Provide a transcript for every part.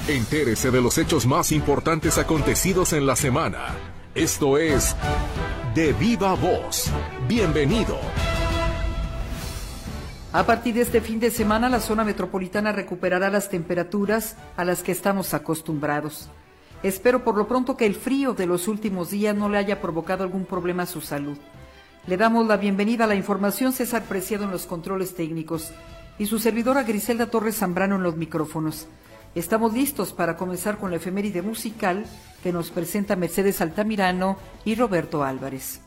Entérese de los hechos más importantes acontecidos en la semana. Esto es De Viva Voz. Bienvenido. A partir de este fin de semana, la zona metropolitana recuperará las temperaturas a las que estamos acostumbrados. Espero por lo pronto que el frío de los últimos días no le haya provocado algún problema a su salud. Le damos la bienvenida a la información, César Preciado en los controles técnicos y su servidora Griselda Torres Zambrano en los micrófonos. Estamos listos para comenzar con la efeméride musical que nos presenta Mercedes Altamirano y Roberto Álvarez.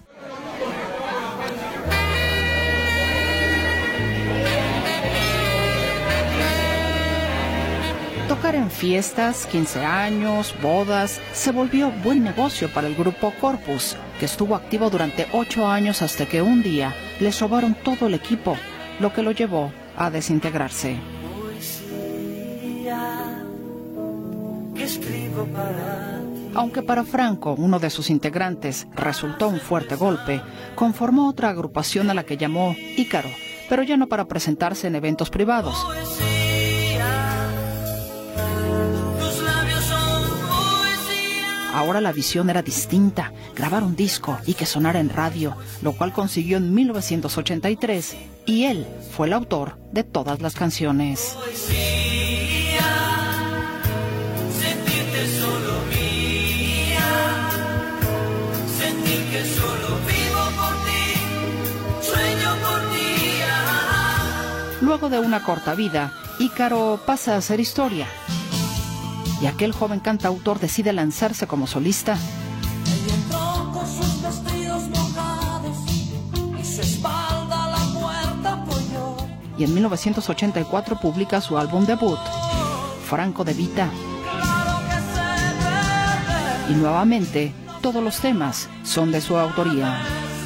Tocar en fiestas, 15 años, bodas, se volvió buen negocio para el grupo Corpus, que estuvo activo durante 8 años hasta que un día les robaron todo el equipo, lo que lo llevó a desintegrarse. Aunque para Franco, uno de sus integrantes, resultó un fuerte golpe, conformó otra agrupación a la que llamó Ícaro, pero ya no para presentarse en eventos privados. Ahora la visión era distinta, grabar un disco y que sonara en radio, lo cual consiguió en 1983, y él fue el autor de todas las canciones. Luego de una corta vida, Ícaro pasa a ser historia. Y aquel joven cantautor decide lanzarse como solista. Y en 1984 publica su álbum debut, Franco de Vita. Y nuevamente, todos los temas son de su autoría.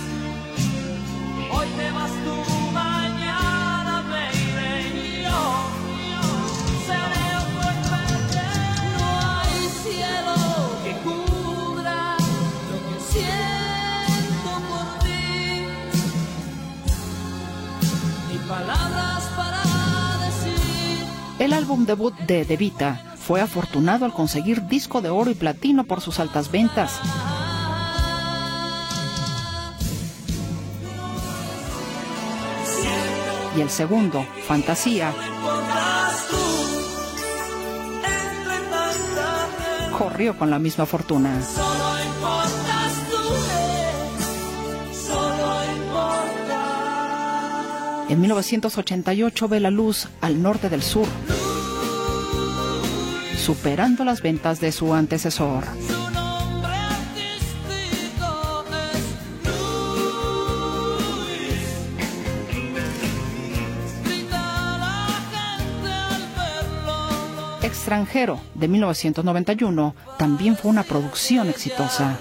El álbum debut de Vita fue afortunado al conseguir disco de oro y platino por sus altas ventas. Y el segundo, Fantasía, corrió con la misma fortuna. En 1988 ve la luz Al Norte del Sur, superando las ventas de su antecesor. Extranjero, de 1991, también fue una producción exitosa.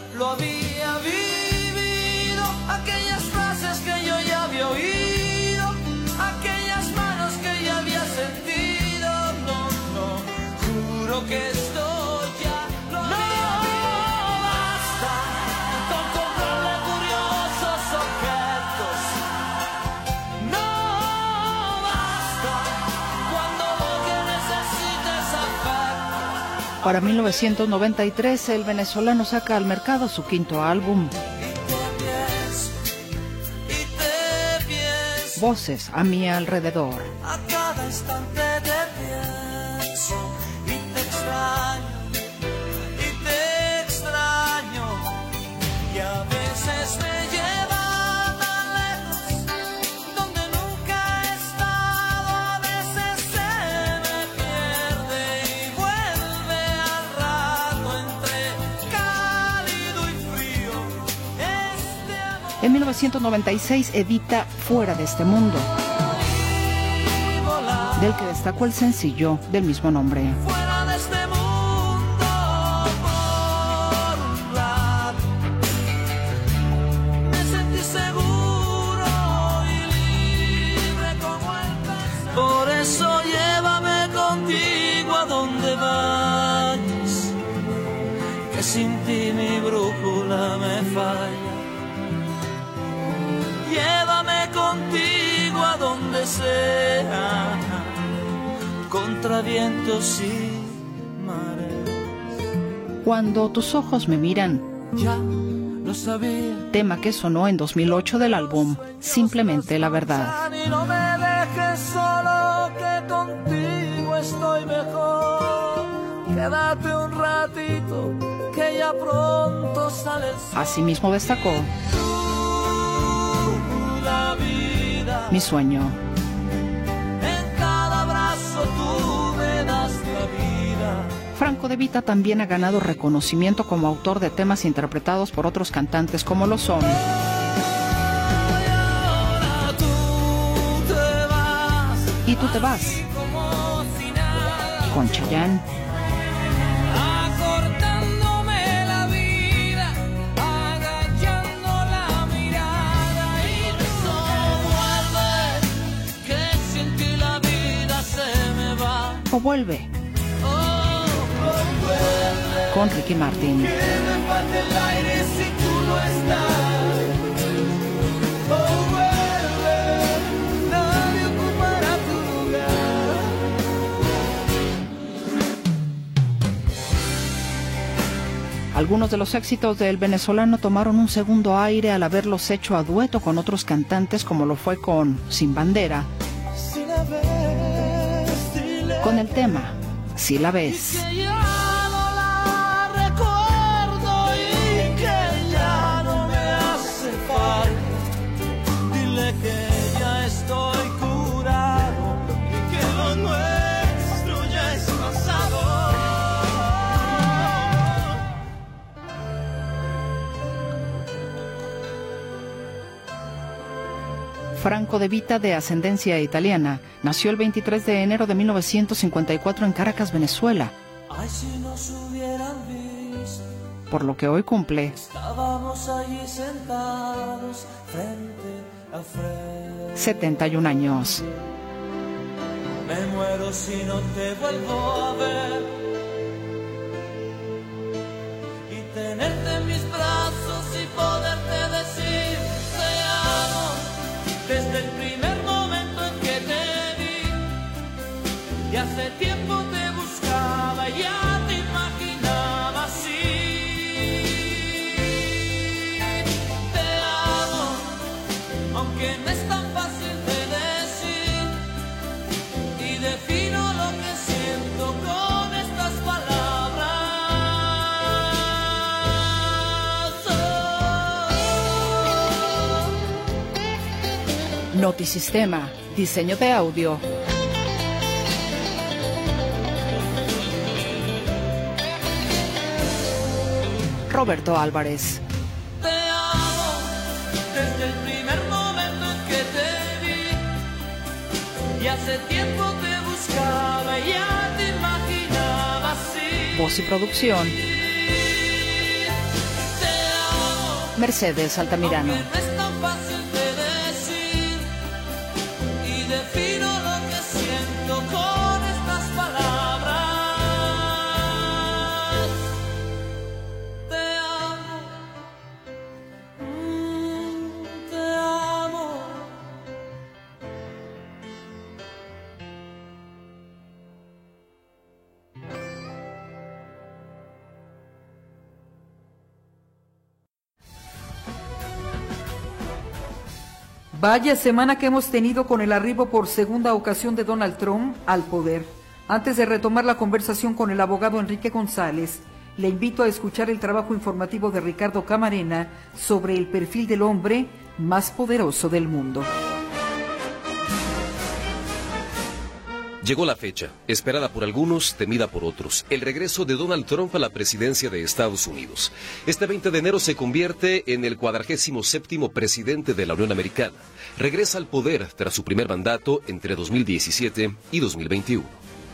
Que estoy ya no basta con comprarle curiosos objetos, no basta cuando lo que necesites afecta. Para 1993 el venezolano saca al mercado su quinto álbum, Voces a mi alrededor. A cada instante te pienso y te extraño, y a veces me lleva tan lejos donde nunca he estado, a veces se me pierde y vuelve al rato entre cálido y frío este amor. En 1996 edita Fuera de este mundo, del que destacó el sencillo del mismo nombre. Fuera de este mundo, por un rato, me sentí seguro y libre como el pez. Por eso llévame contigo a donde vayas, que sin ti mi brújula me falla. Llévame contigo a donde sea, contra vientos y Cuando tus ojos me miran, Ya lo sabía. tema que sonó en 2008 del álbum Simplemente la Verdad. Y no me dejes solo, que contigo estoy mejor. Quédate un ratito, que ya pronto sale el sol. Asimismo destacó La vida, Mi Sueño. en cada abrazo tú me das la vida. Franco De Vita también ha ganado reconocimiento como autor de temas interpretados por otros cantantes como lo son Ahora tú te vas, Y Tú Te Vas, como si nada, con Chayanne, acortándome la vida, agachando la mirada y no vuelve, que sin ti la vida se me va. o Vuelve, Oh, vuelve, con Ricky Martin. que me falte el aire si tú no estás. Oh, vuelve, nadie ocupará tu lugar. Algunos de los éxitos del venezolano tomaron un segundo aire al haberlos hecho a dueto con otros cantantes, como lo fue con Sin Bandera, Si la ves, dile con el tema Si la ves. que ya no la recuerdo y que ya no me hace falta. Dile que ya estoy curado y que lo nuestro ya es pasado. Franco De Vita, de ascendencia italiana, nació el 23 de enero de 1954 en Caracas, Venezuela, Ay, si nos hubieran visto, por lo que hoy cumple estábamos allí sentados frente a frente. 71 años. Me muero si no te vuelvo a ver y tenerte en mis brazos y poderte decir te amo desde el primer momento en que te vi y hace tiempo te buscaba y ya te imaginaba así. Te amo, aunque no es tan fácil de decir. Y defino lo que siento con estas palabras. Notisistema, diseño de audio. Roberto Álvarez. Te amo desde el primer momento en que te vi. Y hace tiempo te buscaba y ya te imaginaba así. Voz y producción, Te amo. Mercedes Altamirano. Aunque no es tan fácil de decir y defino lo que siento con estas palabras. Te amo, te amo. Vaya semana que hemos tenido con el arribo por segunda ocasión de Donald Trump al poder. Antes de retomar la conversación con el abogado Enrique González, le invito a escuchar el trabajo informativo de Ricardo Camarena sobre el perfil del hombre más poderoso del mundo. Llegó la fecha, esperada por algunos, temida por otros, el regreso de Donald Trump a la presidencia de Estados Unidos. Este 20 de enero se convierte en el 47º presidente de la Unión Americana. Regresa al poder tras su primer mandato entre 2017 y 2021.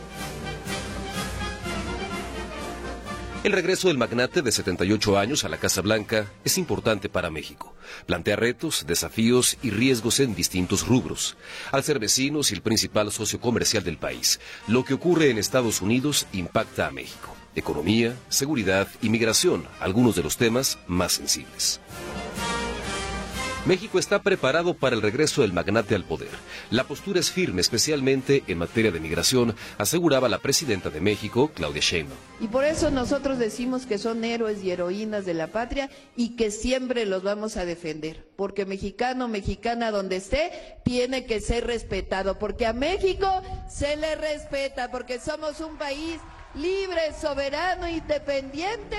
El regreso del magnate de 78 años a la Casa Blanca es importante para México. Plantea retos, desafíos y riesgos en distintos rubros. Al ser vecinos y el principal socio comercial del país, lo que ocurre en Estados Unidos impacta a México. Economía, seguridad y migración, algunos de los temas más sensibles. México está preparado para el regreso del magnate al poder. La postura es firme, especialmente en materia de migración, aseguraba la presidenta de México, Claudia Sheinbaum. Y por eso nosotros decimos que son héroes y heroínas de la patria y que siempre los vamos a defender. Porque mexicano, mexicana, donde esté, tiene que ser respetado. Porque a México se le respeta, porque somos un país libre, soberano, independiente.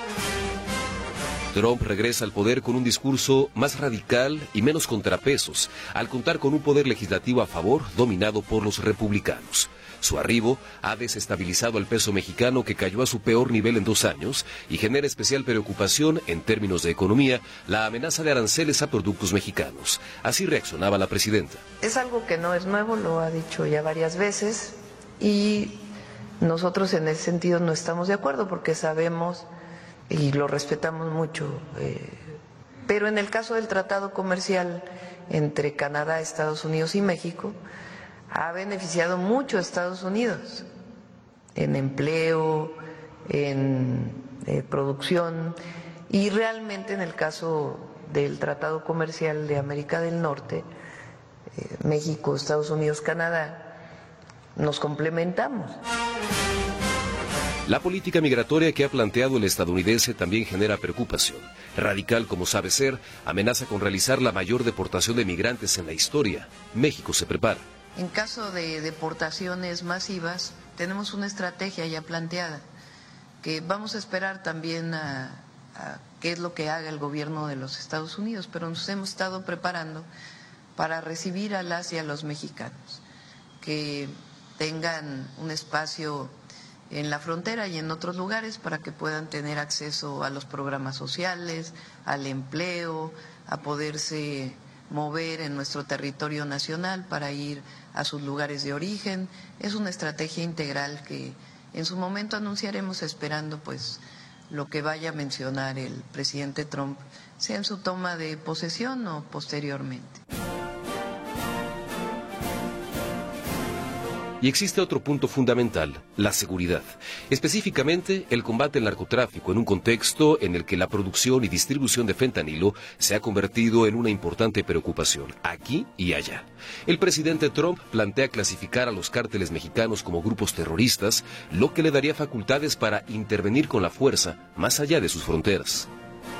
Trump regresa al poder con un discurso más radical y menos contrapesos, al contar con un poder legislativo a favor dominado por los republicanos. Su arribo ha desestabilizado al peso mexicano, que cayó a su peor nivel en 2 años, y genera especial preocupación en términos de economía la amenaza de aranceles a productos mexicanos. Así reaccionaba la presidenta. Es algo que no es nuevo, lo ha dicho ya varias veces, y nosotros en ese sentido no estamos de acuerdo porque sabemos y lo respetamos mucho, pero en el caso del tratado comercial entre Canadá, Estados Unidos y México, ha beneficiado mucho a Estados Unidos en empleo, en producción, y realmente en el caso del tratado comercial de América del Norte, México, Estados Unidos, Canadá, nos complementamos. La política migratoria que ha planteado el estadounidense también genera preocupación. Radical como sabe ser, amenaza con realizar la mayor deportación de migrantes en la historia. México se prepara. En caso de deportaciones masivas, tenemos una estrategia ya planteada, que vamos a esperar también a qué es lo que haga el gobierno de los Estados Unidos, pero nos hemos estado preparando para recibir a las y a los mexicanos, que tengan un espacio en la frontera y en otros lugares para que puedan tener acceso a los programas sociales, al empleo, a poderse mover en nuestro territorio nacional para ir a sus lugares de origen. Es una estrategia integral que en su momento anunciaremos, esperando pues lo que vaya a mencionar el presidente Trump, sea en su toma de posesión o posteriormente. Y existe otro punto fundamental, la seguridad. Específicamente, el combate al narcotráfico en un contexto en el que la producción y distribución de fentanilo se ha convertido en una importante preocupación, aquí y allá. El presidente Trump plantea clasificar a los cárteles mexicanos como grupos terroristas, lo que le daría facultades para intervenir con la fuerza más allá de sus fronteras.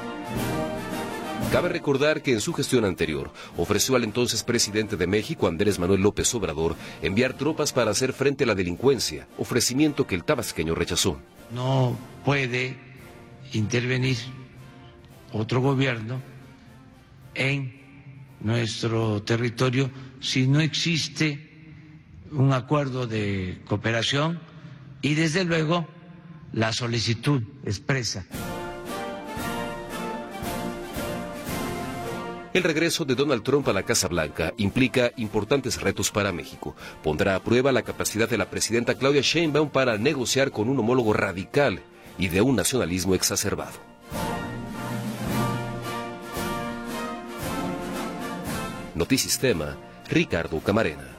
Cabe recordar que en su gestión anterior ofreció al entonces presidente de México, Andrés Manuel López Obrador, enviar tropas para hacer frente a la delincuencia, ofrecimiento que el tabasqueño rechazó. No puede intervenir otro gobierno en nuestro territorio si no existe un acuerdo de cooperación y, desde luego, la solicitud expresa. El regreso de Donald Trump a la Casa Blanca implica importantes retos para México. Pondrá a prueba la capacidad de la presidenta Claudia Sheinbaum para negociar con un homólogo radical y de un nacionalismo exacerbado. Notisistema, Ricardo Camarena.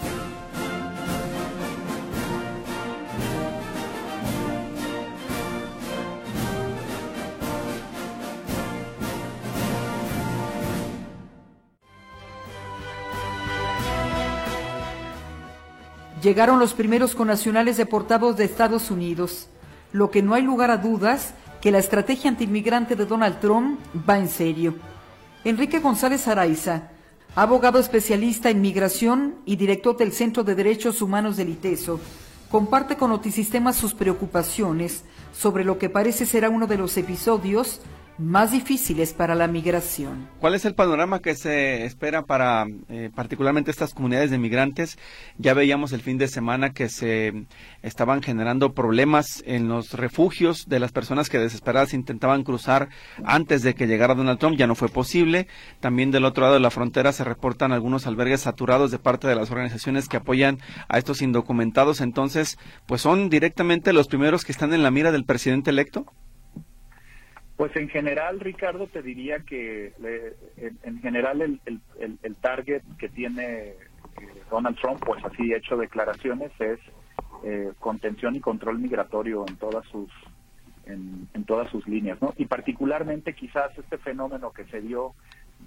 Llegaron los primeros connacionales deportados de Estados Unidos, lo que no hay lugar a dudas que la estrategia antiinmigrante de Donald Trump va en serio. Enrique González Araiza, abogado especialista en migración y director del Centro de Derechos Humanos del ITESO, comparte con Notisistema sus preocupaciones sobre lo que parece será uno de los episodios más difíciles para la migración. ¿Cuál es el panorama que se espera para particularmente estas comunidades de migrantes? Ya veíamos el fin de semana que se estaban generando problemas en los refugios de las personas que desesperadas intentaban cruzar antes de que llegara Donald Trump. Ya no fue posible. También del otro lado de la frontera se reportan algunos albergues saturados de parte de las organizaciones que apoyan a estos indocumentados. Entonces, pues son directamente los primeros que están en la mira del presidente electo. Pues en general, Ricardo, te diría que en general el target que tiene Donald Trump, pues así hecho declaraciones, es contención y control migratorio en todas sus líneas, ¿no? Y particularmente quizás este fenómeno que se dio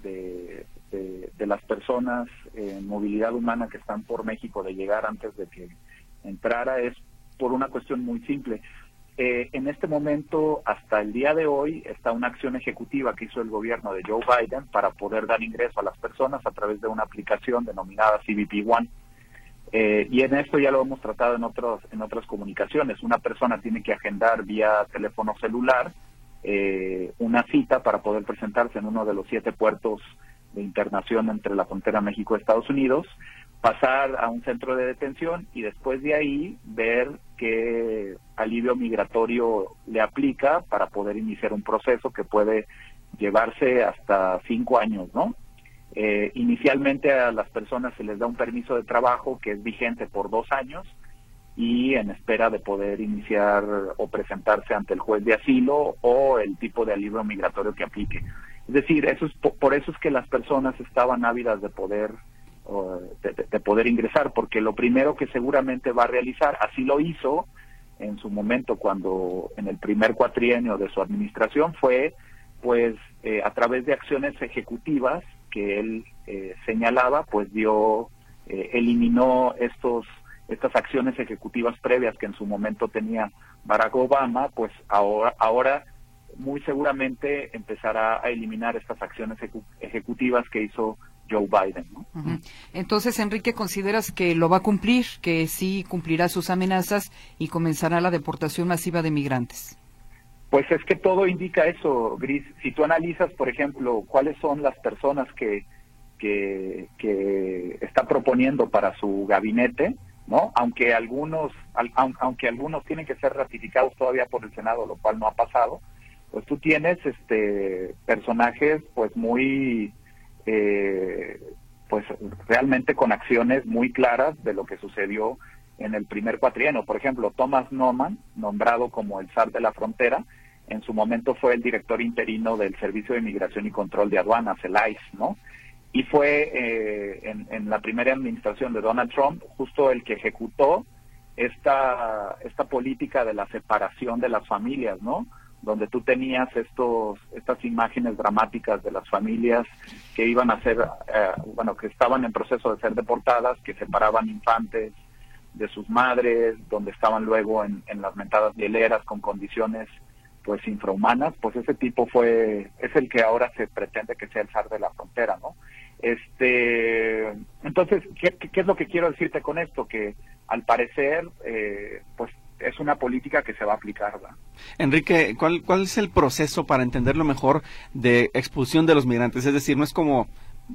de las personas en movilidad humana que están por México de llegar antes de que entrara es por una cuestión muy simple. En este momento, hasta el día de hoy, está una acción ejecutiva que hizo el gobierno de Joe Biden para poder dar ingreso a las personas a través de una aplicación denominada CBP One. Y en esto ya lo hemos tratado en otras comunicaciones. Una persona tiene que agendar vía teléfono celular una cita para poder presentarse en uno de los 7 puertos de internación entre la frontera México y Estados Unidos, pasar a un centro de detención y después de ahí ver qué alivio migratorio le aplica para poder iniciar un proceso que puede llevarse hasta 5 años, ¿no? Inicialmente a las personas se les da un permiso de trabajo que es vigente por 2 años y en espera de poder iniciar o presentarse ante el juez de asilo o el tipo de alivio migratorio que aplique. Es decir, por eso es que las personas estaban ávidas de poder ingresar, porque lo primero que seguramente va a realizar, así lo hizo en su momento cuando en el primer cuatrienio de su administración, fue pues a través de acciones ejecutivas que él señalaba, pues eliminó estas acciones ejecutivas previas que en su momento tenía Barack Obama, pues ahora muy seguramente empezará a eliminar estas acciones ejecutivas que hizo Joe Biden, ¿no? Uh-huh. Entonces, Enrique, ¿consideras que lo va a cumplir, que sí cumplirá sus amenazas y comenzará la deportación masiva de migrantes? Pues es que todo indica eso, Gris. Si tú analizas, por ejemplo, cuáles son las personas que está proponiendo para su gabinete, ¿no? Aunque algunos tienen que ser ratificados todavía por el Senado, lo cual no ha pasado, pues tú tienes personajes pues muy pues realmente con acciones muy claras de lo que sucedió en el primer cuatrienio. Por ejemplo, Thomas Norman, nombrado como el zar de la frontera, en su momento fue el director interino del Servicio de Migración y Control de Aduanas, el ICE, ¿no? Y fue en la primera administración de Donald Trump justo el que ejecutó esta política de la separación de las familias, ¿no? Donde tú tenías estas imágenes dramáticas de las familias que iban a ser, que estaban en proceso de ser deportadas, que separaban infantes de sus madres, donde estaban luego en las mentadas hieleras con condiciones pues infrahumanas. Pues ese tipo es el que ahora se pretende que sea el zar de la frontera, ¿no? Entonces, ¿qué es lo que quiero decirte con esto? Que al parecer, pues es una política que se va a aplicar, ¿verdad? Enrique, ¿cuál es el proceso para entenderlo mejor de expulsión de los migrantes? Es decir, no es como,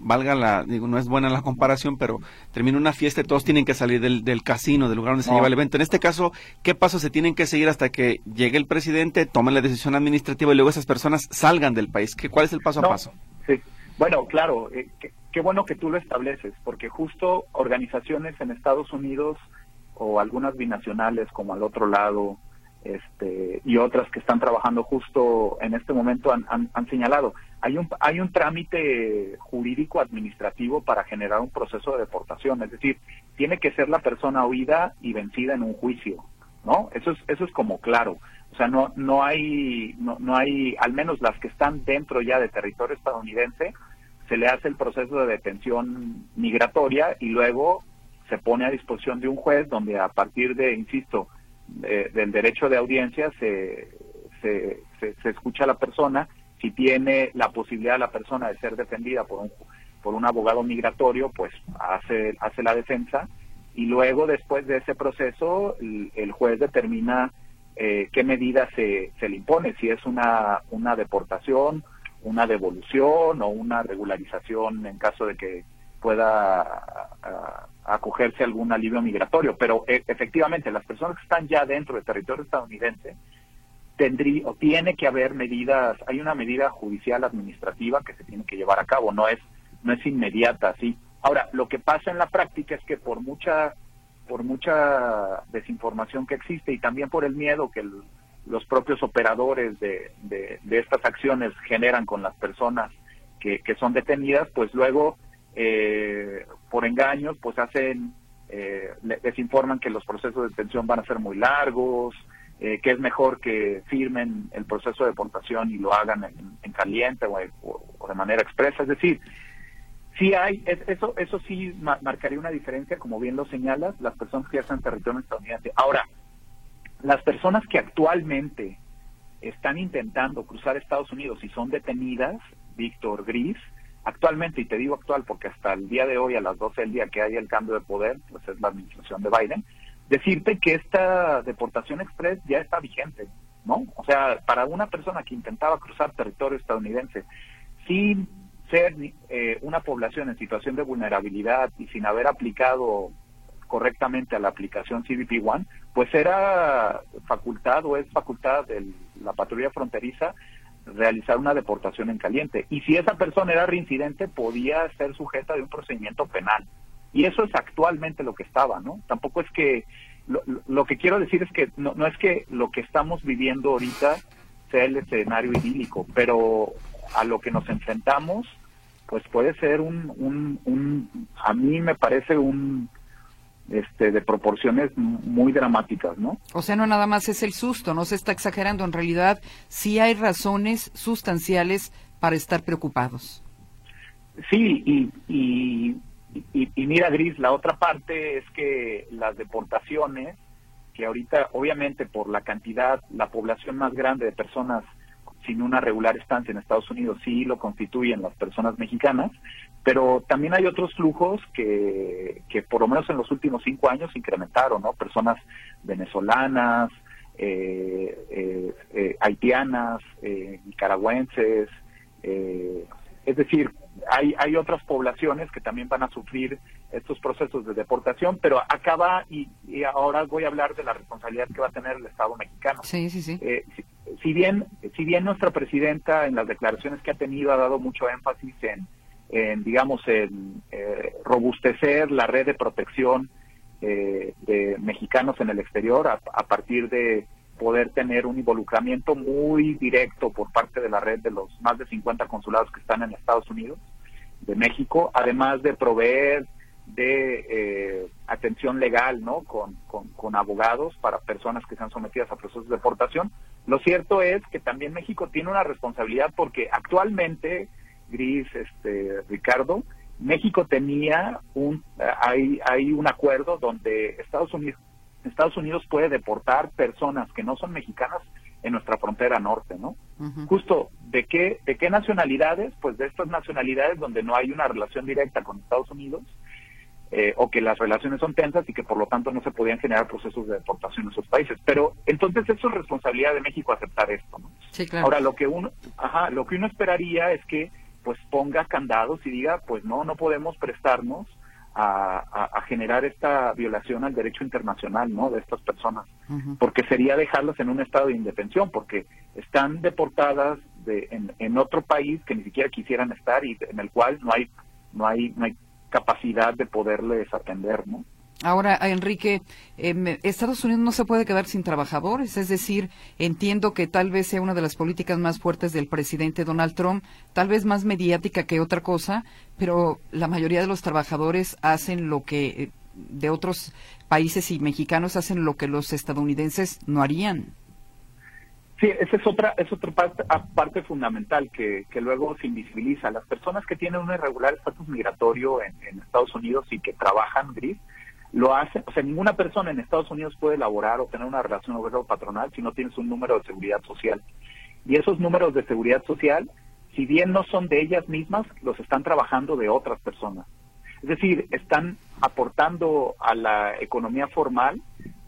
no es buena la comparación, pero termina una fiesta y todos tienen que salir del casino, del lugar donde se lleva el evento. En este caso, ¿qué pasos se tienen que seguir hasta que llegue el presidente, tome la decisión administrativa y luego esas personas salgan del país? ¿Cuál es el paso a paso? Sí, bueno, claro, qué bueno que tú lo estableces, porque justo organizaciones en Estados Unidos o algunas binacionales como Al Otro Lado, y otras que están trabajando justo en este momento han señalado, hay un trámite jurídico administrativo para generar un proceso de deportación, es decir, tiene que ser la persona oída y vencida en un juicio, ¿no? Eso es como claro. O sea, no hay, al menos las que están dentro ya de territorio estadounidense, se le hace el proceso de detención migratoria y luego se pone a disposición de un juez donde a partir de, insisto, del derecho de audiencia se escucha a la persona. Si tiene la posibilidad la persona de ser defendida por un abogado migratorio, pues hace la defensa y luego después de ese proceso el juez determina qué medida se le impone, si es una deportación, una devolución o una regularización en caso de que pueda acogerse a algún alivio migratorio. Pero efectivamente las personas que están ya dentro del territorio estadounidense tiene que haber medidas, hay una medida judicial administrativa que se tiene que llevar a cabo, no es inmediata, ¿sí? Ahora, lo que pasa en la práctica es que por mucha desinformación que existe y también por el miedo que los propios operadores de estas acciones generan con las personas que son detenidas, pues luego por engaños pues les informan que los procesos de detención van a ser muy largos, que es mejor que firmen el proceso de deportación y lo hagan en caliente o o de manera expresa. Es decir, sí hay, eso sí marcaría una diferencia, como bien lo señalas, las personas que ya están en territorio estadounidense. Ahora, las personas que actualmente están intentando cruzar Estados Unidos y son detenidas, Víctor, Gris, actualmente, y te digo actual porque hasta el día de hoy, a las 12 del día que hay el cambio de poder, pues es la administración de Biden, decirte que esta deportación express ya está vigente, ¿no? O sea, para una persona que intentaba cruzar territorio estadounidense sin ser una población en situación de vulnerabilidad y sin haber aplicado correctamente a la aplicación CBP One, pues era facultad o es facultad de la patrulla fronteriza realizar una deportación en caliente. Y si esa persona era reincidente, podía ser sujeta de un procedimiento penal. Y eso es actualmente lo que estaba, ¿no? Tampoco es que, lo que quiero decir es que no es que lo que estamos viviendo ahorita sea el escenario idílico, pero a lo que nos enfrentamos, pues puede ser a mí me parece de proporciones muy dramáticas, ¿no? O sea, no nada más es el susto, no se está exagerando, en realidad sí hay razones sustanciales para estar preocupados. Sí, y mira, Gris, la otra parte es que las deportaciones, que ahorita obviamente por la cantidad, la población más grande de personas sin una regular estancia en Estados Unidos sí lo constituyen las personas mexicanas, pero también hay otros flujos que por lo menos en los últimos 5 años se incrementaron, ¿no? Personas venezolanas, haitianas, nicaragüenses, es decir, hay otras poblaciones que también van a sufrir estos procesos de deportación, pero acaba, y ahora voy a hablar de la responsabilidad que va a tener el Estado mexicano. Sí. Si bien nuestra presidenta en las declaraciones que ha tenido ha dado mucho énfasis en robustecer la red de protección de mexicanos en el exterior a partir de poder tener un involucramiento muy directo por parte de la red de los más de 50 consulados que están en Estados Unidos, de México, además de proveer de atención legal, ¿no? Con abogados para personas que sean sometidas a procesos de deportación. Lo cierto es que también México tiene una responsabilidad porque actualmente, Gris, Ricardo, México tenía hay un acuerdo donde Estados Unidos puede deportar personas que no son mexicanas en nuestra frontera norte, ¿no? Uh-huh. Justo, ¿de qué nacionalidades? Pues de estas nacionalidades donde no hay una relación directa con Estados Unidos, o que las relaciones son tensas y que por lo tanto no se podían generar procesos de deportación en esos países. Pero entonces eso es responsabilidad de México aceptar esto, ¿no? Sí, claro. Ahora, lo que uno esperaría es que pues ponga candados y diga, pues no podemos prestarnos a generar esta violación al derecho internacional, ¿no? De estas personas, uh-huh. Porque sería dejarlas en un estado de indefensión, porque están deportadas en otro país que ni siquiera quisieran estar y en el cual no hay capacidad de poderles atender, ¿no? Ahora, Enrique, Estados Unidos no se puede quedar sin trabajadores, es decir, entiendo que tal vez sea una de las políticas más fuertes del presidente Donald Trump, tal vez más mediática que otra cosa, pero la mayoría de los trabajadores hacen lo que de otros países y mexicanos hacen lo que los estadounidenses no harían. Sí, esa es otra parte fundamental que luego se invisibiliza. Las personas que tienen un irregular estatus migratorio en Estados Unidos y que trabajan, Gris, lo hacen, o sea, ninguna persona en Estados Unidos puede laborar o tener una relación obrero-patronal si no tienes un número de seguridad social. Y esos números de seguridad social, si bien no son de ellas mismas, los están trabajando de otras personas. Es decir, están aportando a la economía formal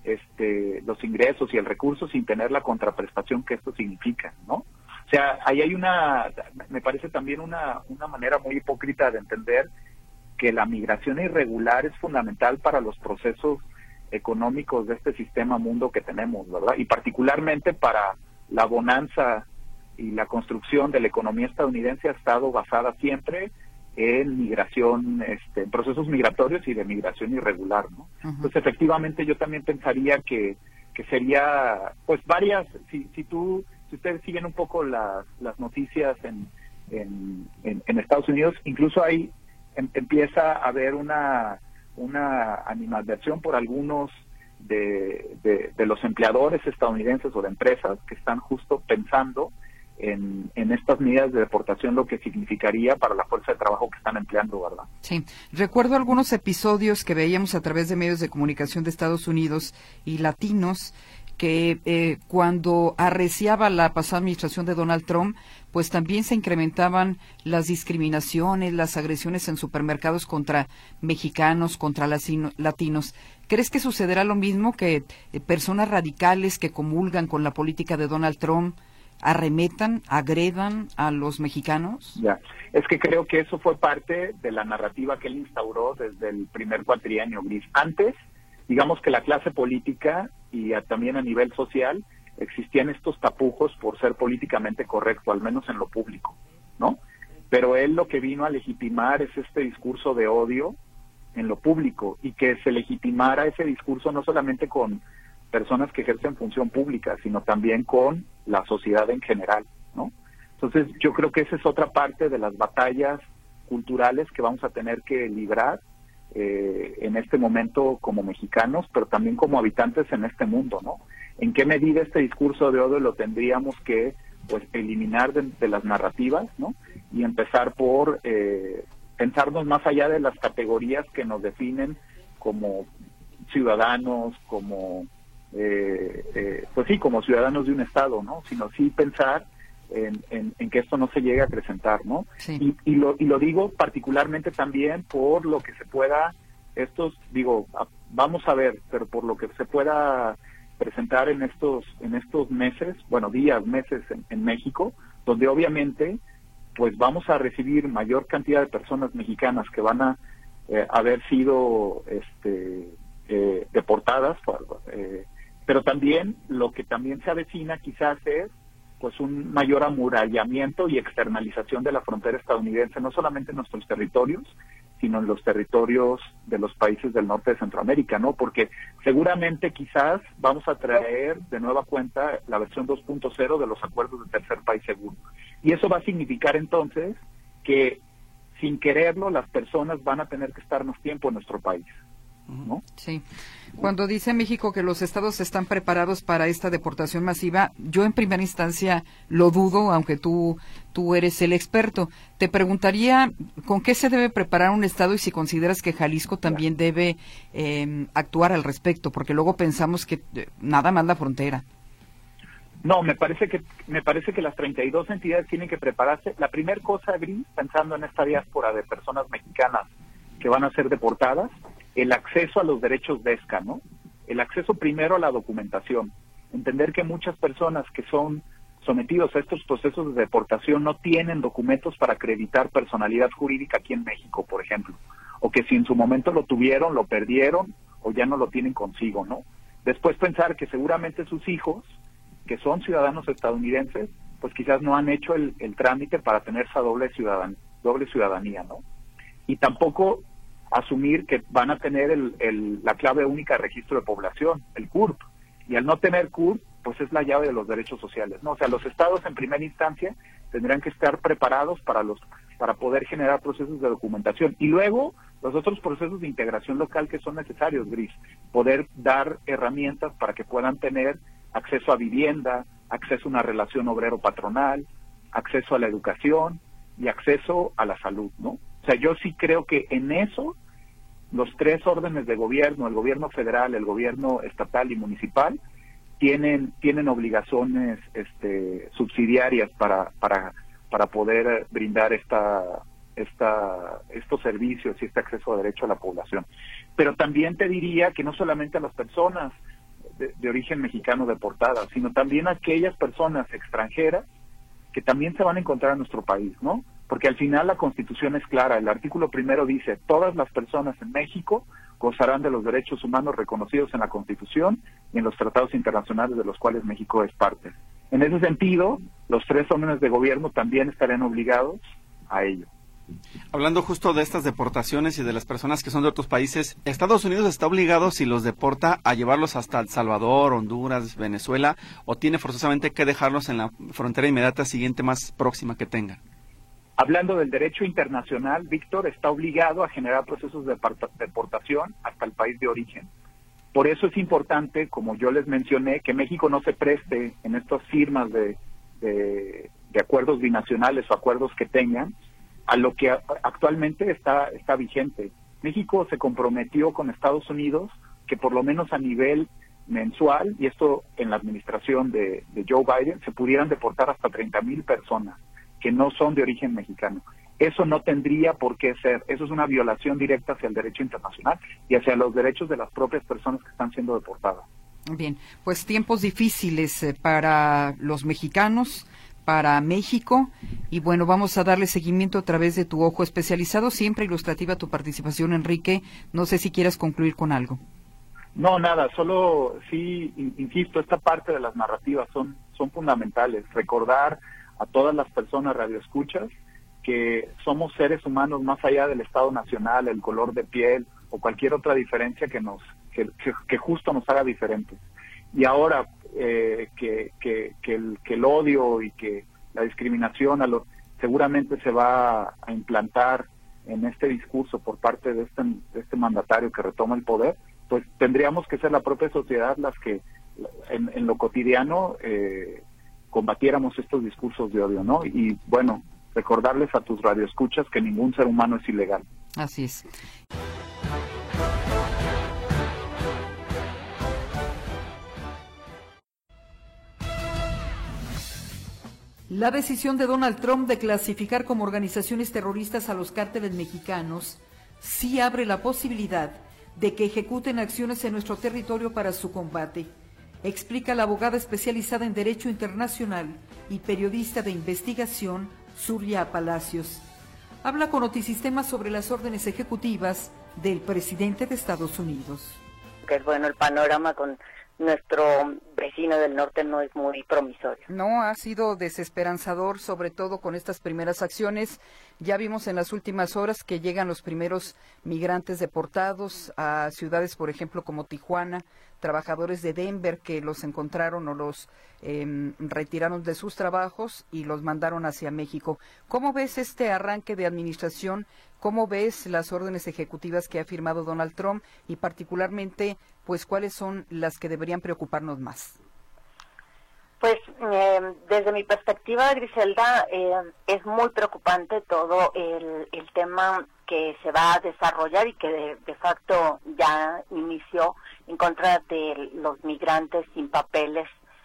los ingresos y el recurso sin tener la contraprestación que esto significa, ¿no? O sea, ahí hay me parece también una manera muy hipócrita de entender que la migración irregular es fundamental para los procesos económicos de este sistema mundo que tenemos, ¿verdad? Y particularmente para la bonanza y la construcción de la economía estadounidense ha estado basada siempre en migración, en procesos migratorios y de migración irregular, ¿no? Uh-huh. Entonces, efectivamente, yo también pensaría que sería, pues, varias, si ustedes siguen un poco las noticias en Estados Unidos, incluso hay empieza a haber una animadversión por algunos de los empleadores estadounidenses o de empresas que están justo pensando en estas medidas de deportación lo que significaría para la fuerza de trabajo que están empleando, ¿verdad? Sí, recuerdo algunos episodios que veíamos a través de medios de comunicación de Estados Unidos y latinos que cuando arreciaba la pasada administración de Donald Trump, pues también se incrementaban las discriminaciones, las agresiones en supermercados contra mexicanos, contra latinos. ¿Crees que sucederá lo mismo, que personas radicales que comulgan con la política de Donald Trump arremetan, agredan a los mexicanos? Ya, es que creo que eso fue parte de la narrativa que él instauró desde el primer cuatrienio, Gris. Antes, digamos que la clase política y también a nivel social existían estos tapujos por ser políticamente correcto, al menos en lo público, ¿no? Pero él lo que vino a legitimar es este discurso de odio en lo público, y que se legitimara ese discurso no solamente con personas que ejercen función pública, sino también con la sociedad en general, ¿no? Entonces yo creo que esa es otra parte de las batallas culturales que vamos a tener que librar en este momento como mexicanos, pero también como habitantes en este mundo, ¿no? ¿En qué medida este discurso de odio lo tendríamos que, pues, eliminar de las narrativas, ¿no? Y empezar por pensarnos más allá de las categorías que nos definen como ciudadanos, como pues sí, como ciudadanos de un estado, ¿no? Sino sí pensar en que esto no se llegue a acrecentar, ¿no? Sí. Y lo digo particularmente también por lo que se pueda, vamos a ver, pero por lo que se pueda presentar en estos meses, bueno, días, meses en México, donde obviamente pues vamos a recibir mayor cantidad de personas mexicanas que van a haber sido deportadas, pero también lo que también se avecina quizás es pues un mayor amurallamiento y externalización de la frontera estadounidense, no solamente en nuestros territorios, sino en los territorios de los países del norte de Centroamérica, ¿no? Porque seguramente quizás vamos a traer de nueva cuenta la versión 2.0 de los acuerdos de tercer país seguro. Y eso va a significar entonces que sin quererlo las personas van a tener que estar más tiempo en nuestro país, ¿no? Sí. Cuando dice México que los estados están preparados para esta deportación masiva, yo en primera instancia lo dudo, aunque tú eres el experto. Te preguntaría, ¿con qué se debe preparar un estado y si consideras que Jalisco también debe actuar al respecto? Porque luego pensamos que nada más la frontera. No, me parece que las 32 entidades tienen que prepararse. La primera cosa, Gris, pensando en esta diáspora de personas mexicanas que van a ser deportadas, el acceso a los derechos de ESCA, ¿no? El acceso primero a la documentación. Entender que muchas personas que son sometidos a estos procesos de deportación no tienen documentos para acreditar personalidad jurídica aquí en México, por ejemplo. O que si en su momento lo tuvieron, lo perdieron o ya no lo tienen consigo, ¿no? Después pensar que seguramente sus hijos, que son ciudadanos estadounidenses, pues quizás no han hecho el trámite para tener esa doble ciudadanía, ¿no? Y tampoco asumir que van a tener la clave única de registro de población, el CURP, y al no tener CURP, pues es la llave de los derechos sociales, ¿no? O sea, los estados en primera instancia tendrán que estar preparados para poder generar procesos de documentación, y luego los otros procesos de integración local que son necesarios, Gris, poder dar herramientas para que puedan tener acceso a vivienda, acceso a una relación obrero-patronal, acceso a la educación y acceso a la salud, ¿no? O sea, yo sí creo que en eso los tres órdenes de gobierno, el gobierno federal, el gobierno estatal y municipal, tienen obligaciones subsidiarias para poder brindar estos servicios y este acceso a derecho a la población. Pero también te diría que no solamente a las personas de origen mexicano deportadas, sino también a aquellas personas extranjeras que también se van a encontrar en nuestro país, ¿no? Porque al final la Constitución es clara. El artículo primero dice: todas las personas en México gozarán de los derechos humanos reconocidos en la Constitución y en los tratados internacionales de los cuales México es parte. En ese sentido, los tres órdenes de gobierno también estarán obligados a ello. Hablando justo de estas deportaciones y de las personas que son de otros países, ¿Estados Unidos está obligado, si los deporta, a llevarlos hasta El Salvador, Honduras, Venezuela, o tiene forzosamente que dejarlos en la frontera inmediata siguiente más próxima que tenga? Hablando del derecho internacional, Víctor, está obligado a generar procesos de deportación hasta el país de origen. Por eso es importante, como yo les mencioné, que México no se preste en estas firmas de acuerdos binacionales o acuerdos que tengan, a lo que actualmente está vigente. México se comprometió con Estados Unidos que por lo menos a nivel mensual, y esto en la administración de Joe Biden, se pudieran deportar hasta 30,000 personas que no son de origen mexicano. Eso no tendría por qué ser. Eso es una violación directa hacia el derecho internacional y hacia los derechos de las propias personas que están siendo deportadas. Bien, pues tiempos difíciles para los mexicanos, para México, y bueno, vamos a darle seguimiento a través de tu ojo especializado. Siempre ilustrativa tu participación, Enrique. No sé si quieras concluir con algo. No, nada, solo sí, insisto, esta parte de las narrativas son fundamentales. Recordar a todas las personas radioescuchas que somos seres humanos más allá del Estado nacional, el color de piel o cualquier otra diferencia que justo nos haga diferentes. Y ahora que el odio y que la discriminación seguramente se va a implantar en este discurso por parte de este mandatario que retoma el poder, pues tendríamos que ser la propia sociedad las que en lo cotidiano combatiéramos estos discursos de odio, ¿no? Y bueno, recordarles a tus radioescuchas que ningún ser humano es ilegal. Así es. La decisión de Donald Trump de clasificar como organizaciones terroristas a los cárteles mexicanos sí abre la posibilidad de que ejecuten acciones en nuestro territorio para su combate, explica la abogada especializada en Derecho Internacional y periodista de investigación, Surya Palacios. Habla con Notisistema sobre las órdenes ejecutivas del presidente de Estados Unidos. Que bueno, el panorama con nuestro vecino del norte no es muy promisorio. No, ha sido desesperanzador, sobre todo con estas primeras acciones. Ya vimos en las últimas horas que llegan los primeros migrantes deportados a ciudades, por ejemplo, como Tijuana, trabajadores de Denver que los encontraron o los retiraron de sus trabajos y los mandaron hacia México. ¿Cómo ves este arranque de administración? ¿Cómo ves las órdenes ejecutivas que ha firmado Donald Trump y particularmente, pues, cuáles son las que deberían preocuparnos más? Pues desde mi perspectiva, Griselda, es muy preocupante todo el tema que se va a desarrollar y que de facto ya inició en contra de los migrantes sin papeles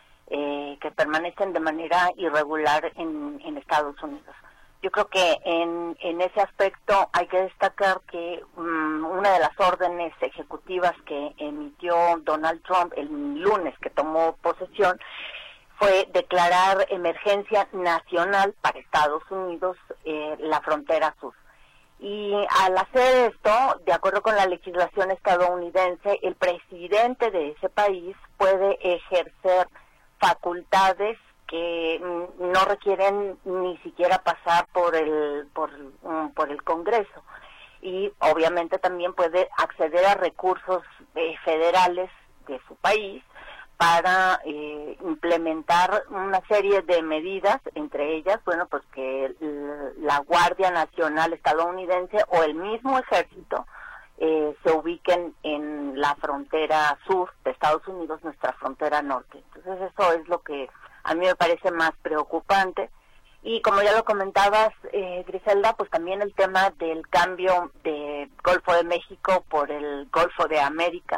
que permanecen de manera irregular en Estados Unidos. Yo creo que en ese aspecto hay que destacar que una de las órdenes ejecutivas que emitió Donald Trump el lunes que tomó posesión fue declarar emergencia nacional para Estados Unidos la frontera sur. Y al hacer esto, de acuerdo con la legislación estadounidense, el presidente de ese país puede ejercer facultades que no requieren ni siquiera pasar por el Congreso, y obviamente también puede acceder a recursos federales de su país para implementar una serie de medidas, entre ellas, bueno, pues que la Guardia Nacional estadounidense o el mismo ejército se ubiquen en la frontera sur de Estados Unidos, nuestra frontera norte. Entonces eso es lo que a mí me parece más preocupante. Y como ya lo comentabas, Griselda, pues también el tema del cambio de Golfo de México por el Golfo de América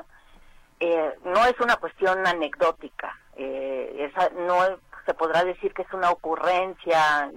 no es una cuestión anecdótica. No se podrá decir que es una ocurrencia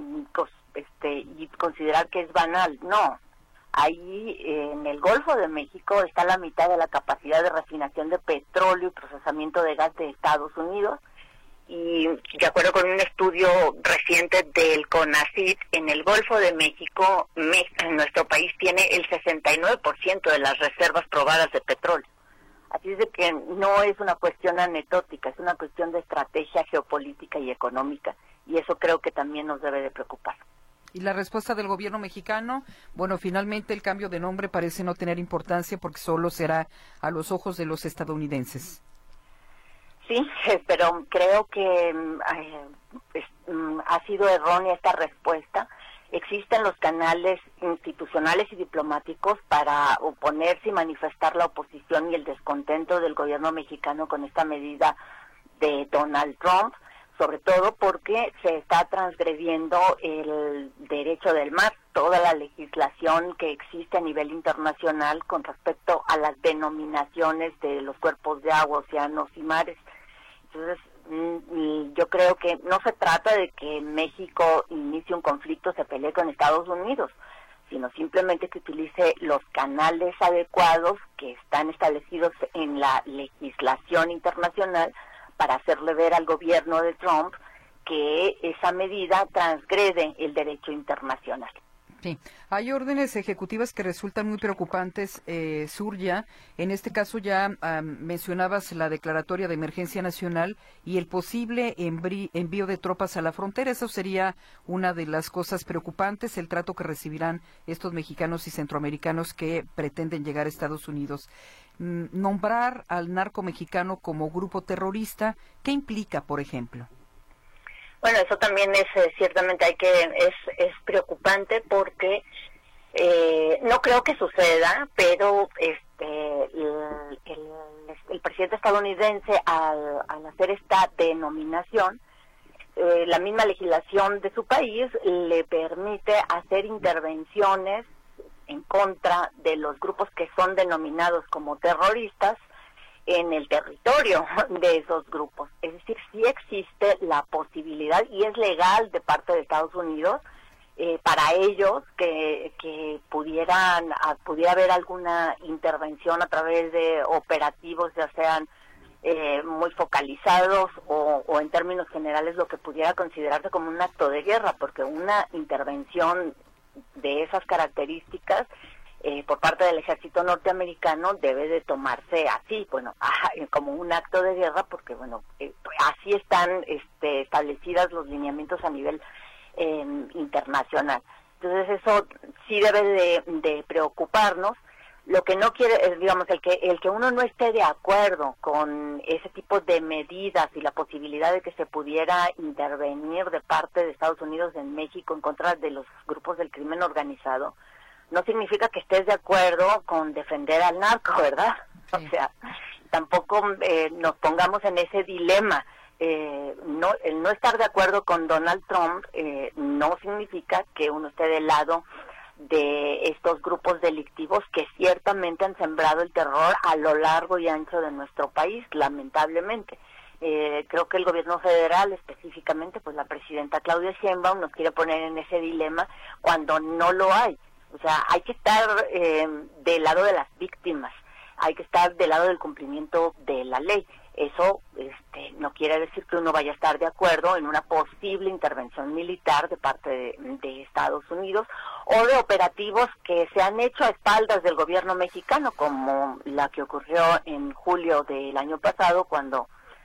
y considerar que es banal. No. Ahí en el Golfo de México está la mitad de la capacidad de refinación de petróleo y procesamiento de gas de Estados Unidos. Y de acuerdo con un estudio reciente del CONACYT, en el Golfo de México, nuestro país tiene el 69% de las reservas probadas de petróleo. Así es de que no es una cuestión anecdótica, es una cuestión de estrategia geopolítica y económica, y eso creo que también nos debe de preocupar. ¿Y la respuesta del gobierno mexicano? Bueno, finalmente el cambio de nombre parece no tener importancia porque solo será a los ojos de los estadounidenses. Sí, pero creo que ha sido errónea esta respuesta. Existen los canales institucionales y diplomáticos para oponerse y manifestar la oposición y el descontento del gobierno mexicano con esta medida de Donald Trump. sobre todo porque se está transgrediendo el derecho del mar, toda la legislación que existe a nivel internacional con respecto a las denominaciones de los cuerpos de agua, océanos y mares. Entonces, yo creo que no se trata de que México inicie un conflicto, se pelee con Estados Unidos, sino simplemente que utilice los canales adecuados que están establecidos en la legislación internacional para hacerle ver al gobierno de Trump que esa medida transgrede el derecho internacional. Sí, hay órdenes ejecutivas que resultan muy preocupantes, Surya. En este caso ya mencionabas la declaratoria de emergencia nacional y el posible envío de tropas a la frontera. Eso sería una de las cosas preocupantes, el trato que recibirán estos mexicanos y centroamericanos que pretenden llegar a Estados Unidos. Nombrar al narco mexicano como grupo terrorista, ¿qué implica, por ejemplo? Bueno, eso también es ciertamente es preocupante porque no creo que suceda, pero el presidente estadounidense al hacer esta denominación, la misma legislación de su país le permite hacer intervenciones en contra de los grupos que son denominados como terroristas en el territorio de esos grupos. Es decir, sí existe la posibilidad, y es legal de parte de Estados Unidos, para ellos que pudiera haber alguna intervención a través de operativos, ya sean muy focalizados o en términos generales lo que pudiera considerarse como un acto de guerra, porque una intervención de esas características por parte del ejército norteamericano debe de tomarse así, bueno, como un acto de guerra, porque bueno, así están establecidas los lineamientos a nivel internacional. Entonces eso sí debe de preocuparnos. Lo que no quiere es, digamos, el que uno no esté de acuerdo con ese tipo de medidas y la posibilidad de que se pudiera intervenir de parte de Estados Unidos en México en contra de los grupos del crimen organizado, no significa que estés de acuerdo con defender al narco, ¿verdad? Sí. O sea, tampoco nos pongamos en ese dilema. El no estar de acuerdo con Donald Trump no significa que uno esté del lado de estos grupos delictivos que ciertamente han sembrado el terror a lo largo y ancho de nuestro país, lamentablemente. Creo que el gobierno federal, específicamente, pues la presidenta Claudia Sheinbaum, nos quiere poner en ese dilema cuando no lo hay. O sea, hay que estar del lado de las víctimas, hay que estar del lado del cumplimiento de la ley. Eso no quiere decir que uno vaya a estar de acuerdo en una posible intervención militar de parte de Estados Unidos o de operativos que se han hecho a espaldas del gobierno mexicano, como la que ocurrió en julio del año pasado, cuando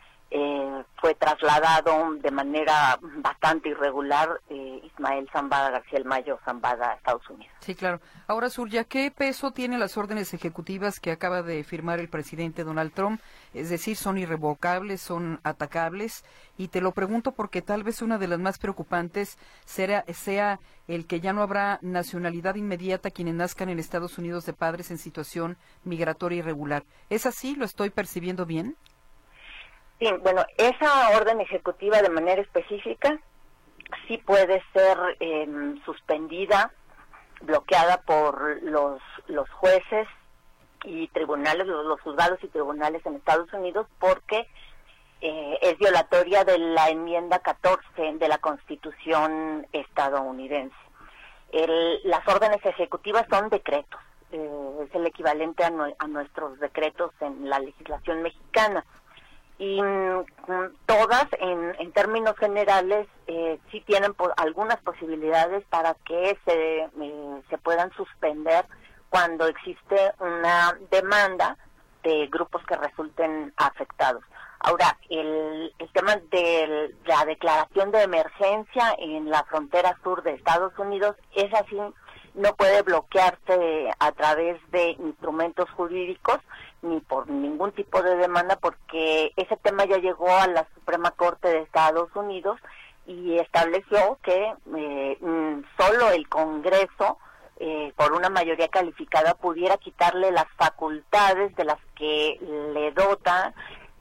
fue trasladado de manera bastante irregular Ismael Zambada, García El Mayo Zambada a Estados Unidos. Sí, claro. Ahora, Surya, ¿qué peso tienen las órdenes ejecutivas que acaba de firmar el presidente Donald Trump? Es decir, ¿son irrevocables, son atacables? Y te lo pregunto porque tal vez una de las más preocupantes sea el que ya no habrá nacionalidad inmediata a quienes nazcan en Estados Unidos de padres en situación migratoria irregular. ¿Es así? ¿Lo estoy percibiendo bien? Sí, bueno, esa orden ejecutiva de manera específica sí puede ser suspendida, bloqueada por los jueces y tribunales, los juzgados y tribunales en Estados Unidos, porque es violatoria de la enmienda 14 de la Constitución estadounidense. Las órdenes ejecutivas son decretos, es el equivalente a nuestros decretos en la legislación mexicana. Y todas, en términos generales, sí tienen algunas posibilidades para que se puedan suspender cuando existe una demanda de grupos que resulten afectados. Ahora, el tema de la declaración de emergencia en la frontera sur de Estados Unidos es así, no puede bloquearse a través de instrumentos jurídicos ni por ningún tipo de demanda, porque ese tema ya llegó a la Suprema Corte de Estados Unidos y estableció que solo el Congreso, por una mayoría calificada, pudiera quitarle las facultades de las que le dota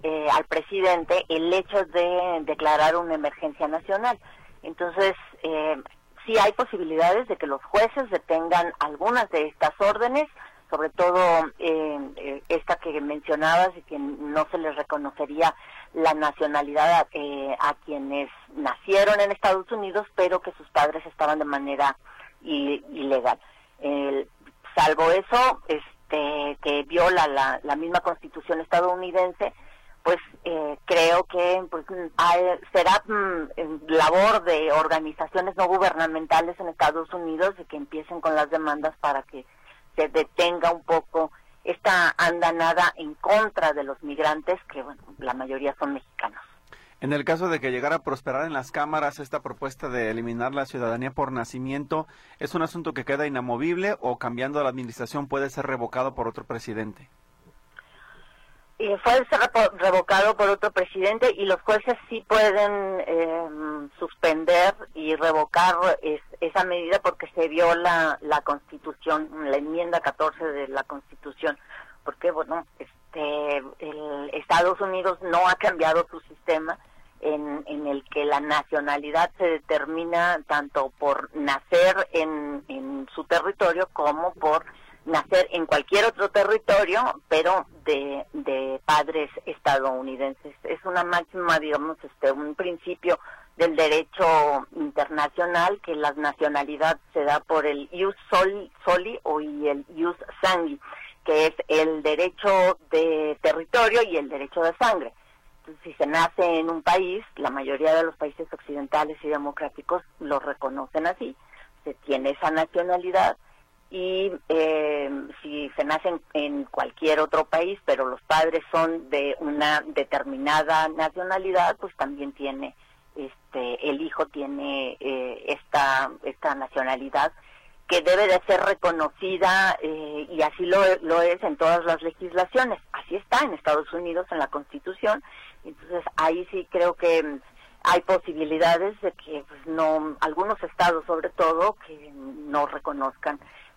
al presidente el hecho de declarar una emergencia nacional. Entonces, sí hay posibilidades de que los jueces detengan algunas de estas órdenes, sobre todo esta que mencionabas, y que no se les reconocería la nacionalidad a quienes nacieron en Estados Unidos, pero que sus padres estaban de manera ilegal. Salvo eso, que viola la misma Constitución estadounidense, pues creo que pues, será labor de organizaciones no gubernamentales en Estados Unidos de que empiecen con las demandas para que se detenga un poco esta andanada en contra de los migrantes, que bueno, la mayoría son mexicanos. En el caso de que llegara a prosperar en las cámaras esta propuesta de eliminar la ciudadanía por nacimiento, ¿es un asunto que queda inamovible o cambiando la administración puede ser revocado por otro presidente? Puede ser revocado por otro presidente y los jueces sí pueden suspender y revocar esa medida porque se viola la Constitución, la enmienda 14 de la Constitución, porque bueno, Estados Unidos no ha cambiado su sistema en el que la nacionalidad se determina tanto por nacer en su territorio como por nacer en cualquier otro territorio, pero de padres estadounidenses. Es una máxima, digamos, un principio del derecho internacional, que la nacionalidad se da por el ius soli y el ius sanguis, que es el derecho de territorio y el derecho de sangre. Entonces, si se nace en un país, la mayoría de los países occidentales y democráticos lo reconocen así, se tiene esa nacionalidad. Y si se nacen en cualquier otro país, pero los padres son de una determinada nacionalidad, pues también tiene, el hijo tiene esta nacionalidad que debe de ser reconocida y así lo es en todas las legislaciones. Así está en Estados Unidos en la Constitución. Entonces ahí sí creo que hay posibilidades de que pues, no, algunos estados sobre todo, que no reconozcan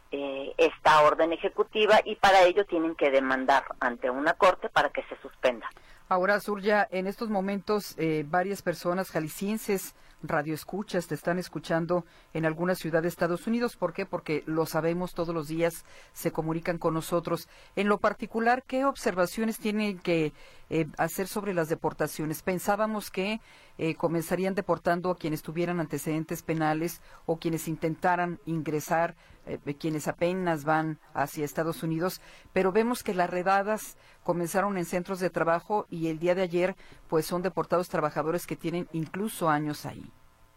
esta orden ejecutiva y para ello tienen que demandar ante una corte para que se suspenda. Ahora, Surya, en estos momentos varias personas jaliscienses, radioescuchas, te están escuchando en alguna ciudad de Estados Unidos. ¿Por qué? Porque lo sabemos, todos los días se comunican con nosotros. En lo particular, ¿qué observaciones tienen que hacer sobre las deportaciones? Pensábamos que comenzarían deportando a quienes tuvieran antecedentes penales o quienes intentaran ingresar, quienes apenas van hacia Estados Unidos, pero vemos que las redadas comenzaron en centros de trabajo y el día de ayer pues son deportados trabajadores que tienen incluso años ahí.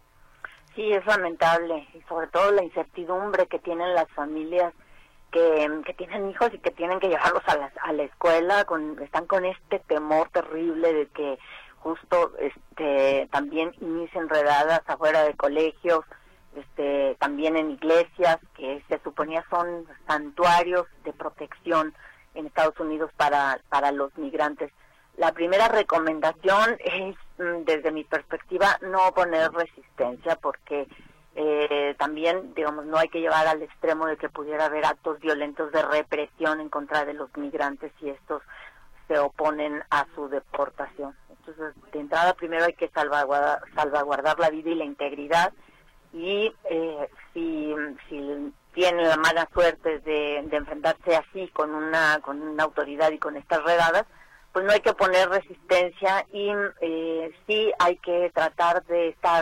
Sí, es lamentable, y sobre todo la incertidumbre que tienen las familias que tienen hijos y que tienen que llevarlos a la escuela, están con este temor terrible de que justo también inicien redadas afuera de colegios, también en iglesias, que se suponía son santuarios de protección en Estados Unidos para los migrantes. La primera recomendación es, desde mi perspectiva, no poner resistencia, porque también, digamos, no hay que llevar al extremo de que pudiera haber actos violentos de represión en contra de los migrantes si estos se oponen a su deportación. Entonces, de entrada, primero hay que salvaguardar la vida y la integridad, y si tienen la mala suerte de enfrentarse así con una autoridad y con estas redadas, pues no hay que poner resistencia y sí hay que tratar de estar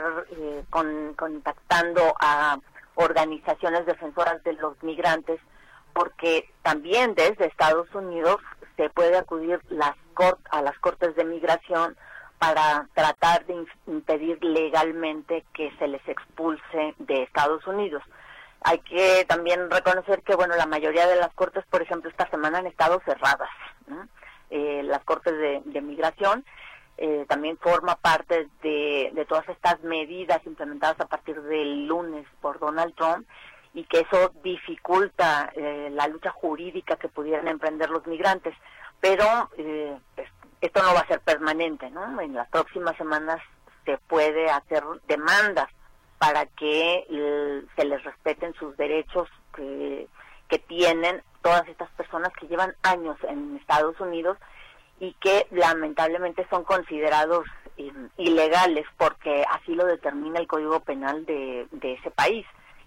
contactando a organizaciones defensoras de los migrantes, porque también desde Estados Unidos se puede acudir a las cortes de migración para tratar de impedir legalmente que se les expulse de Estados Unidos. Hay que también reconocer que, bueno, la mayoría de las cortes, por ejemplo, esta semana han estado cerradas, ¿no? Las cortes de migración también forma parte de todas estas medidas implementadas a partir del lunes por Donald Trump, y que eso dificulta la lucha jurídica que pudieran emprender los migrantes. Pero esto no va a ser permanente, ¿no? En las próximas semanas se puede hacer demandas para que se les respeten sus derechos que tienen todas estas personas que llevan años en Estados Unidos y que lamentablemente son considerados ilegales porque así lo determina el Código Penal de ese país,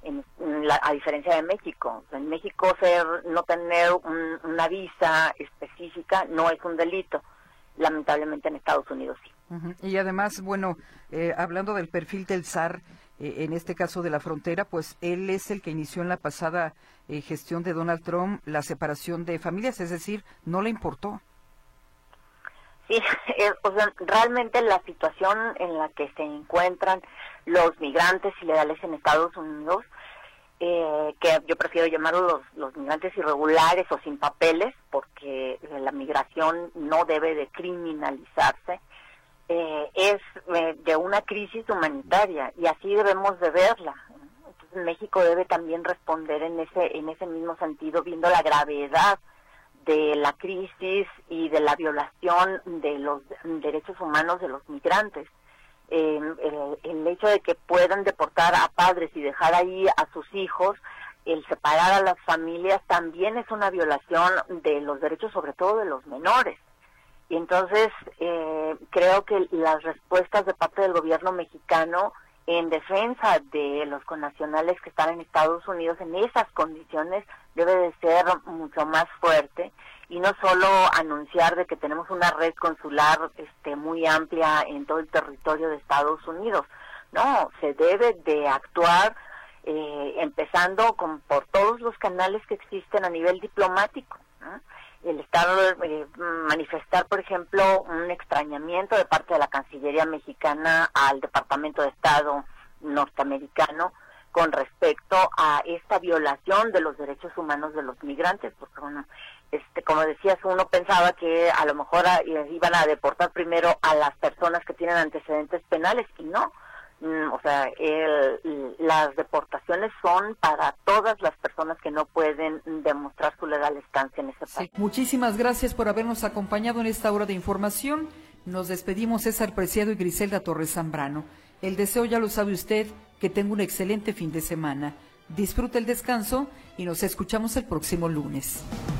a diferencia de México. En México no tener una visa específica no es un delito, lamentablemente en Estados Unidos sí. Y además, bueno, hablando del perfil del zar, en este caso de la frontera, pues él es el que inició en la pasada gestión de Donald Trump la separación de familias, es decir, no le importó. Sí, o sea, realmente la situación en la que se encuentran los migrantes ilegales en Estados Unidos, que yo prefiero llamarlos los migrantes irregulares o sin papeles, porque la migración no debe de criminalizarse, es de una crisis humanitaria y así debemos de verla. Entonces México debe también responder en ese mismo sentido, viendo la gravedad de la crisis y de la violación de los derechos humanos de los migrantes. El hecho de que puedan deportar a padres y dejar ahí a sus hijos, el separar a las familias también es una violación de los derechos, sobre todo de los menores. Y entonces creo que las respuestas de parte del gobierno mexicano en defensa de los connacionales que están en Estados Unidos en esas condiciones debe de ser mucho más fuerte, y no solo anunciar de que tenemos una red consular muy amplia en todo el territorio de Estados Unidos. No, se debe de actuar empezando por todos los canales que existen a nivel diplomático, ¿no? El manifestar, por ejemplo, un extrañamiento de parte de la Cancillería mexicana al Departamento de Estado norteamericano con respecto a esta violación de los derechos humanos de los migrantes, porque bueno, como decías, uno pensaba que a lo mejor iban a deportar primero a las personas que tienen antecedentes penales, y no. O sea, las deportaciones son para todas las personas que no pueden demostrar su legal estancia en ese país. Sí. Muchísimas gracias por habernos acompañado en esta hora de información. Nos despedimos, César Preciado y Griselda Torres Zambrano. El deseo, ya lo sabe usted, que tenga un excelente fin de semana. Disfrute el descanso y nos escuchamos el próximo lunes.